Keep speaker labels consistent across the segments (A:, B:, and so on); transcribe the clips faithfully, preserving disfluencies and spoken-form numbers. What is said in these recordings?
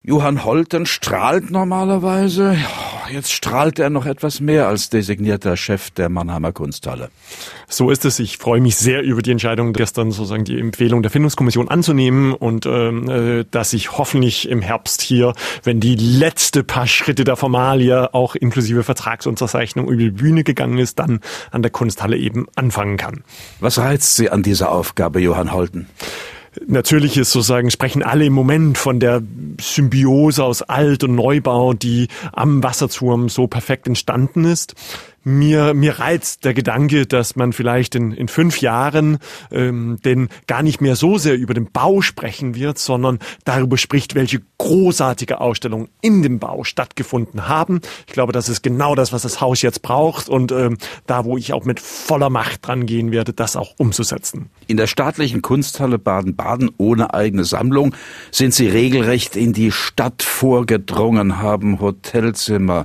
A: Johann Holten strahlt normalerweise. Jetzt strahlt er noch etwas mehr als designierter Chef der Mannheimer Kunsthalle.
B: So ist es. Ich freue mich sehr über die Entscheidung, gestern sozusagen die Empfehlung der Findungskommission anzunehmen und äh, dass ich hoffentlich im Herbst hier, wenn die letzte paar Schritte der Formalie auch inklusive Vertragsunterzeichnung über die Bühne gegangen ist, dann an der Kunsthalle eben anfangen kann.
A: Was reizt Sie an dieser Aufgabe, Johann Holten?
B: Natürlich ist sozusagen, sprechen alle im Moment von der Symbiose aus Alt- und Neubau, die am Wasserturm so perfekt entstanden ist. Mir, mir reizt der Gedanke, dass man vielleicht in, in fünf Jahren ähm, denn gar nicht mehr so sehr über den Bau sprechen wird, sondern darüber spricht, welche großartige Ausstellungen in dem Bau stattgefunden haben. Ich glaube, das ist genau das, was das Haus jetzt braucht und ähm, da, wo ich auch mit voller Macht dran gehen werde, das auch umzusetzen.
A: In der staatlichen Kunsthalle Baden-Baden ohne eigene Sammlung sind Sie regelrecht in die Stadt vorgedrungen, haben Hotelzimmer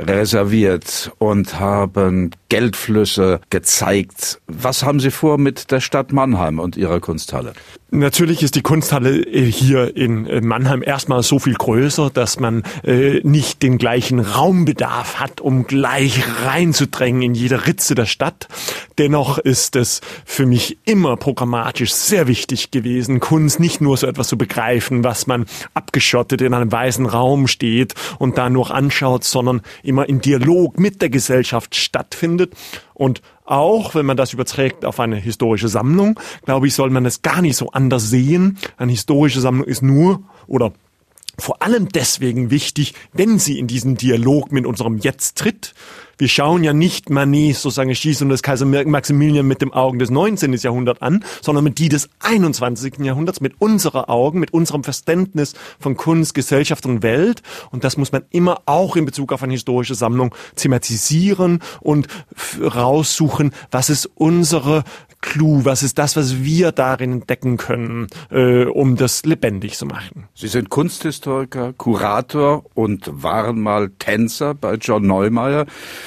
A: reserviert und haben haben Geldflüsse gezeigt. Was haben Sie vor mit der Stadt Mannheim und Ihrer Kunsthalle?
B: Natürlich ist die Kunsthalle hier in Mannheim erstmal so viel größer, dass man äh, nicht den gleichen Raumbedarf hat, um gleich reinzudrängen in jede Ritze der Stadt. Dennoch ist es für mich immer programmatisch sehr wichtig gewesen, Kunst nicht nur so etwas zu begreifen, was man abgeschottet in einem weißen Raum steht und da nur anschaut, sondern immer in Dialog mit der Gesellschaft stattfindet. Und auch wenn man das überträgt auf eine historische Sammlung, glaube ich, soll man es gar nicht so anders sehen. Eine historische Sammlung ist nur oder vor allem deswegen wichtig, wenn sie in diesen Dialog mit unserem Jetzt tritt. Wir schauen ja nicht Manet, sozusagen Erschießung des Kaiser Maximilian mit dem Augen des neunzehnten. Jahrhunderts an, sondern mit die des einundzwanzigsten. Jahrhunderts, mit unserer Augen, mit unserem Verständnis von Kunst, Gesellschaft und Welt. Und das muss man immer auch in Bezug auf eine historische Sammlung thematisieren und raussuchen, was ist unsere Clou, was ist das, was wir darin entdecken können, äh, um das lebendig zu machen.
A: Sie sind Kunsthistoriker, Kurator und waren mal Tänzer bei John Neumeier.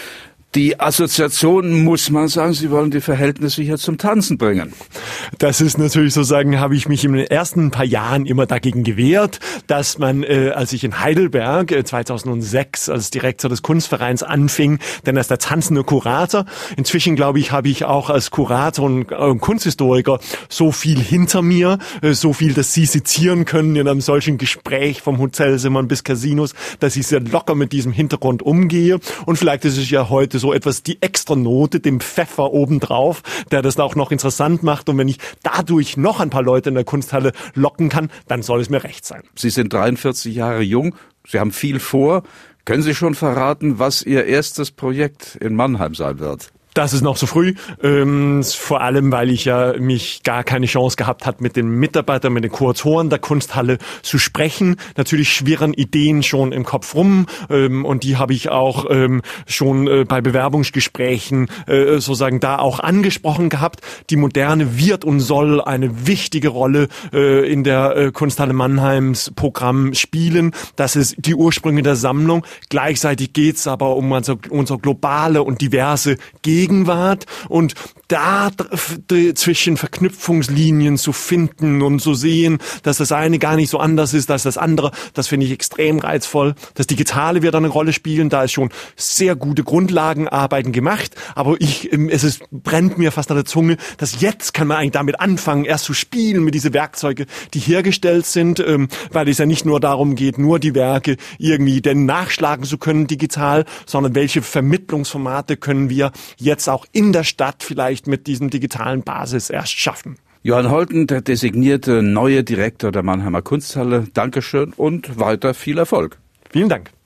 A: Die Assoziation, muss man sagen, Sie wollen die Verhältnisse hier zum Tanzen bringen.
B: Das ist natürlich sozusagen, habe ich mich in den ersten paar Jahren immer dagegen gewehrt, dass man, äh, als ich in Heidelberg äh, zweitausendsechs als Direktor des Kunstvereins anfing, denn als der tanzende Kurator. Inzwischen, glaube ich, habe ich auch als Kurator und äh, Kunsthistoriker so viel hinter mir, äh, so viel, dass Sie sezieren können in einem solchen Gespräch vom Hotelzimmern bis Casinos, dass ich sehr locker mit diesem Hintergrund umgehe. Und vielleicht ist es ja heute so etwas die extra Note, dem Pfeffer obendrauf, der das auch noch interessant macht. Und wenn ich dadurch noch ein paar Leute in der Kunsthalle locken kann, dann soll es mir recht sein.
A: Sie sind dreiundvierzig Jahre jung, Sie haben viel vor. Können Sie schon verraten, was Ihr erstes Projekt in Mannheim sein wird?
B: Das ist noch zu früh, ähm, vor allem, weil ich ja mich gar keine Chance gehabt habe, mit den Mitarbeitern, mit den Kuratoren der Kunsthalle zu sprechen. Natürlich schwirren Ideen schon im Kopf rum ähm, und die habe ich auch ähm, schon äh, bei Bewerbungsgesprächen äh, sozusagen da auch angesprochen gehabt. Die Moderne wird und soll eine wichtige Rolle äh, in der äh, Kunsthalle Mannheims Programm spielen. Das ist die Ursprünge der Sammlung. Gleichzeitig geht es aber um unsere, unsere globale und diverse Gegenwart. Gegenwart und da zwischen Verknüpfungslinien zu finden und zu sehen, dass das eine gar nicht so anders ist als das andere, das finde ich extrem reizvoll. Das Digitale wird eine Rolle spielen, da ist schon sehr gute Grundlagenarbeiten gemacht, aber ich, es ist, brennt mir fast an der Zunge, dass jetzt kann man eigentlich damit anfangen, erst zu spielen mit diesen Werkzeugen, die hergestellt sind, weil es ja nicht nur darum geht, nur die Werke irgendwie denn nachschlagen zu können digital, sondern welche Vermittlungsformate können wir jetzt jetzt auch in der Stadt vielleicht mit diesem digitalen Basis erst schaffen.
A: Johann Holten, der designierte neue Direktor der Mannheimer Kunsthalle. Dankeschön und weiter viel Erfolg.
B: Vielen Dank.